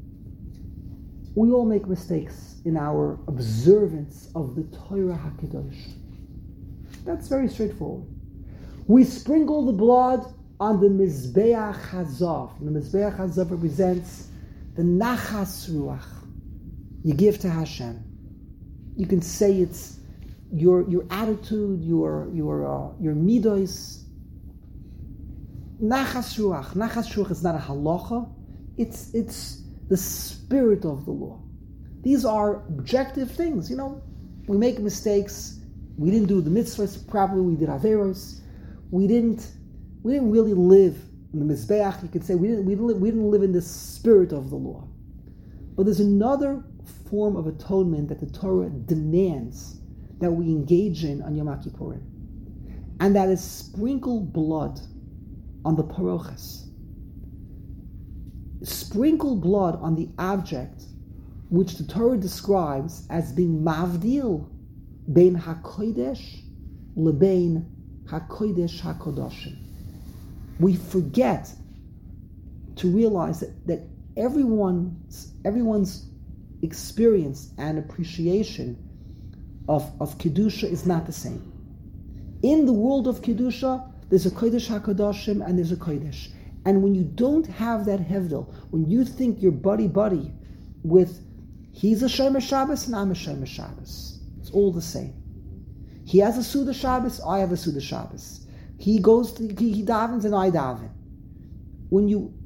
We all make mistakes in our observance of the Torah HaKadosh. That's very straightforward. We sprinkle the blood on the Mizbeach HaZav. The Mizbeach HaZav represents the Nachas Ruach you give to Hashem. You can say it's your attitude, your midos. Nachas Ruach. Nachas Ruach is not a halacha. It's the spirit of the law. These are objective things. We make mistakes. We didn't do the mitzvahs properly. We did averos. We didn't really live in the mizbeach. You could say we didn't live in the spirit of the law. But there's another form of atonement that the Torah demands that we engage in on Yom Kippurim, and that is sprinkle blood on the parochas. Sprinkle blood on the object which the Torah describes as being mavdil bein hakodesh lebein hakodesh hakodashim. We forget to realize that everyone's experience and appreciation of Kedusha is not the same. In the world of Kedusha, there's a Kodesh HaKadoshim and there's a Kodesh. And when you don't have that hevdel, when you think you're buddy with, he's a Shomer Shabbos and I'm a Shomer Shabbos, it's all the same. He has a Suda Shabbos, I have a Suda Shabbos. He davens and I daven. When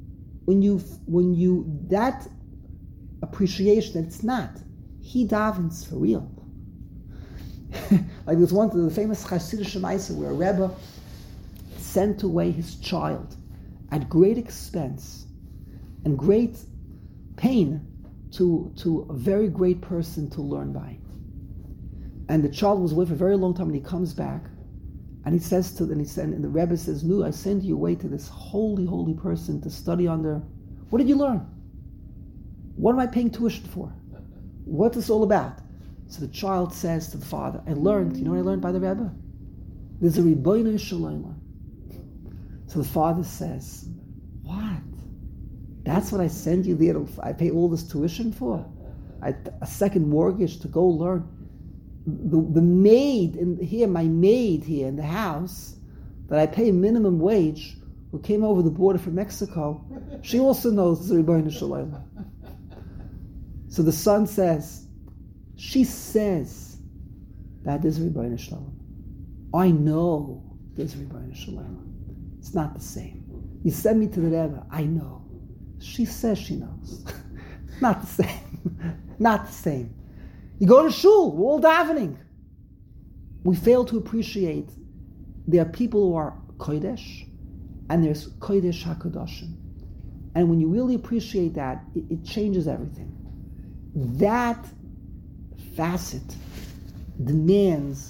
you that appreciation that it's not, he davens for real. Like there's one of the famous Hasidic Shemaisa where a Rebbe sent away his child at great expense and great pain to a very great person to learn by. And the child was away for a very long time, and he comes back, and he says and the Rebbe says, "No, I send you away to this holy person to study under. What did you learn? What am I paying tuition for? What's this all about?" So the child says to the father, "I learned. You know what I learned by the Rebbe? There's a Ribono Shel Olam." So the father says, "What? That's what I send you there? I pay all this tuition for? A second mortgage to go learn? The maid my maid here in the house that I pay minimum wage, who came over the border from Mexico, she also knows the Ribono Shel Olam." So the son says, "She says that there's Ribono Shel Olam. I know there's Ribono Shel Olam. It's not the same. You send me to the Rebbe, I know. She says she knows." Not the same. Not the same. You go to shul, we're all davening. We fail to appreciate there are people who are Kodesh, and there's Kodesh HaKadoshim. And when you really appreciate that, it changes everything. That facet demands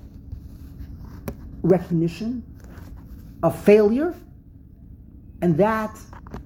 recognition of failure, and that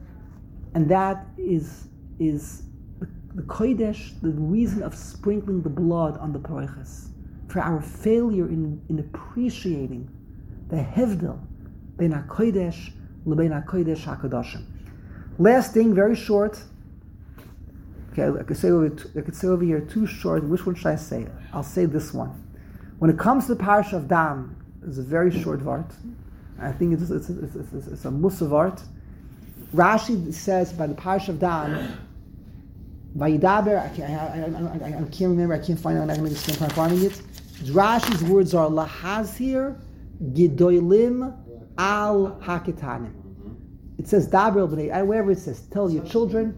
is the Kodesh, the reason of sprinkling the blood on the parochas, for our failure in appreciating the hevdel bein HaKodesh lebein HaKodesh HaKadoshim. Last thing, very short. Okay, I could say over here too short. Which one should I say? I'll say this one. When it comes to the Parsha of Dam, it's a very short vart. I think it's a mussar vart. Rashi says by the Parsha of Dam, Vayidaber, I can't remember, I can't find it, I'm not going to spend time finding it. Rashi's words are Lahazir Gidolim Al Haketanim. It says Daber b'nei, wherever it says, tell your children.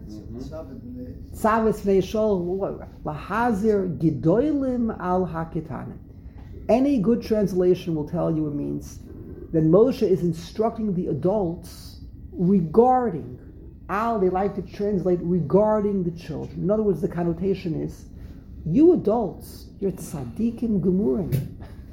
Tzavis b'nei shol lahazir gidolim al haketanim. Any good translation will tell you it means that Moshe is instructing the adults regarding. They like to translate regarding the children. In other words, the connotation is, you adults, you're tzaddikim gemurim.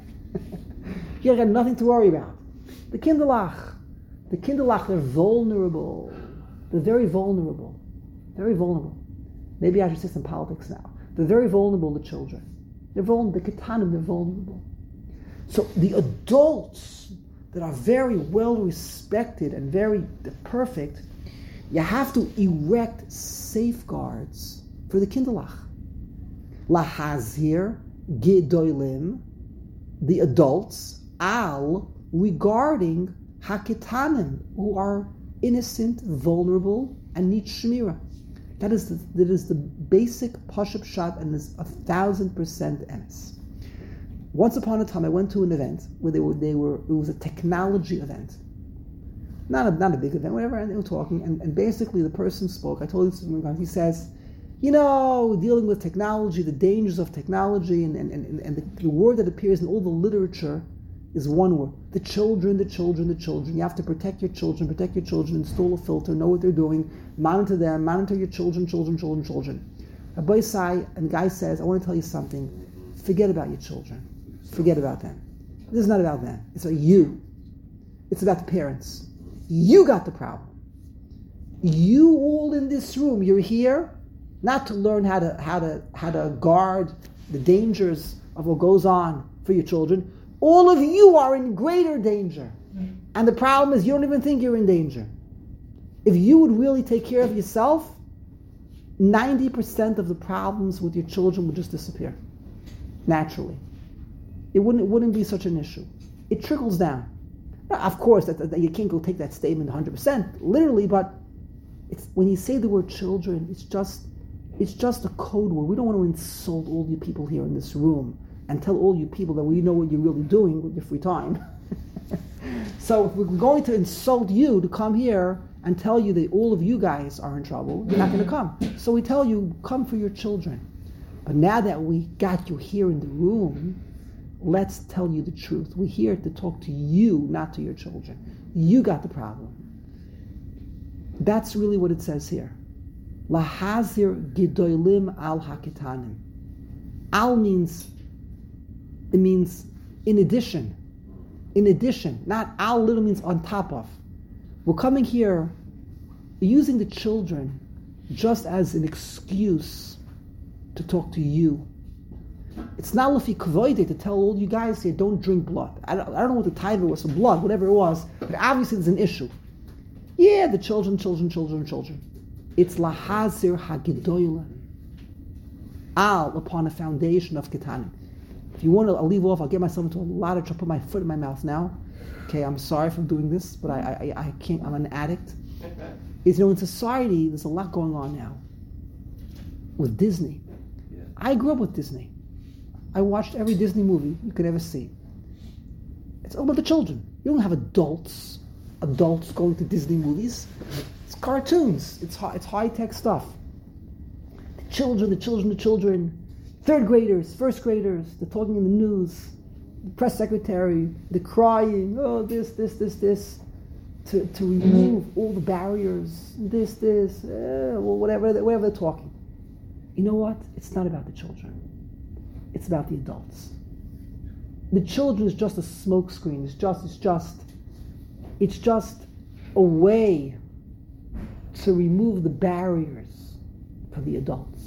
You got nothing to worry about. The kinderlach, they're vulnerable. They're very vulnerable. Very vulnerable. Maybe I should say some politics now. They're very vulnerable, the children. They're vulnerable, the ketanim, they're vulnerable. So the adults that are very well respected and very perfect, you have to erect safeguards for the kinderlach. Lahazir gedolim, the adults, al, regarding haketanim, who are innocent, vulnerable, and need shmira. That is the basic pashup shot, and is 1,000% emes. Once upon a time, I went to an event where it was a technology event. Not a big event, whatever, and they were talking, and basically the person spoke. I told him, he says, we're dealing with technology, the dangers of technology, and the word that appears in all the literature is one word: the children. You have to protect your children, install a filter, know what they're doing, monitor them, monitor your children. Rabbi Sai, and the guy says, I want to tell you something, forget about your children, forget about them. This is not about them, it's about you. It's about the parents. You got the problem. You all in this room, you're here not to learn how to guard the dangers of what goes on for your children. All of you are in greater danger. And the problem is you don't even think you're in danger. If you would really take care of yourself, 90% of the problems with your children would just disappear. Naturally. It wouldn't be such an issue. It trickles down. Of course, that you can't go take that statement 100%, literally, but it's when you say the word children, it's just a code word. We don't want to insult all you people here in this room and tell all you people that we know what you're really doing with your free time. So if we're going to insult you to come here and tell you that all of you guys are in trouble, you're not going to come. So we tell you, come for your children. But now that we got you here in the room, let's tell you the truth. We're here to talk to you, not to your children. You got the problem. That's really what it says here. Lahazir gidolim al haketanim. Al means in addition. In addition. Not al little means on top of. We're coming here using the children just as an excuse to talk to you. It's not lefi kavoide to tell all you guys here, don't drink blood. I don't know what the taiva was for blood, whatever it was, but obviously there's an issue. Yeah, the children. It's lahazir hagidoyla. Al, upon a foundation of ketanim. If you want to, I'll leave off, I'll get myself into a lot of trouble, put my foot in my mouth now. Okay, I'm sorry for doing this, but I can't, I'm an addict. In society, there's a lot going on now. With Disney. Yeah. I grew up with Disney. I watched every Disney movie you could ever see. It's all about the children. You don't have adults going to Disney movies. It's cartoons. It's high-tech stuff. The children. Third graders, first graders, they're talking in the news. The press secretary, they're crying, oh, this. To remove all the barriers, whatever they're talking. You know what? It's not about the children. It's about the adults. The children is just a smokescreen. It's just a way to remove the barriers for the adults.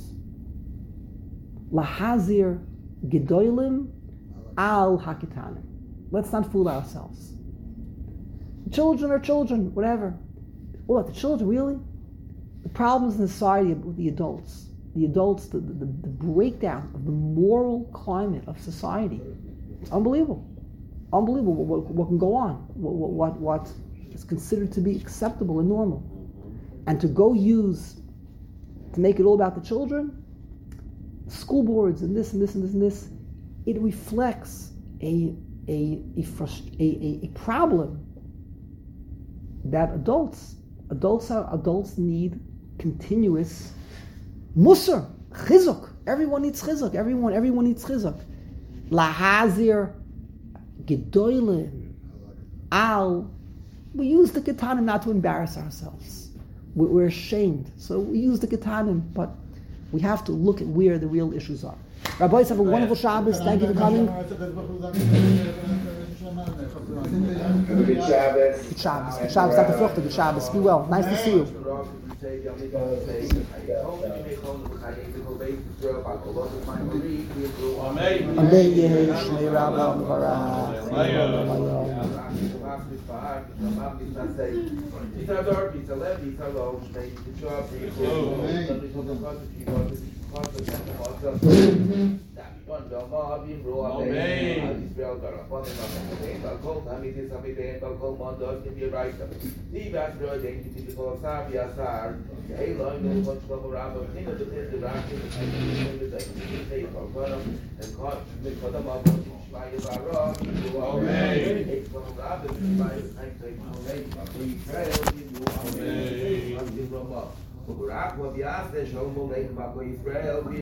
Lahazir gedolim al haketanim. Let's not fool ourselves. Children are children, whatever. What, the children, really? The problems in society with the adults, the breakdown of the moral climate of society. It's unbelievable. Unbelievable what can go on, what is considered to be acceptable and normal. And to make it all about the children, school boards and this, it reflects a problem that adults Adults need continuous musar, chizuk. Everyone needs chizuk. Everyone needs chizuk. Lahazir, gedolim, al. We use the ketanim not to embarrass ourselves. We're ashamed, so we use the ketanim, but we have to look at where the real issues are. Rabbis, have a wonderful Shabbos. Thank you for coming. Good Shabbos. Good Shabbos. Good Shabbos. Dr. Fruchter, good Shabbos. Be well. Nice to see you. Amen. Amen. Shnei Rabba Barach. Amen.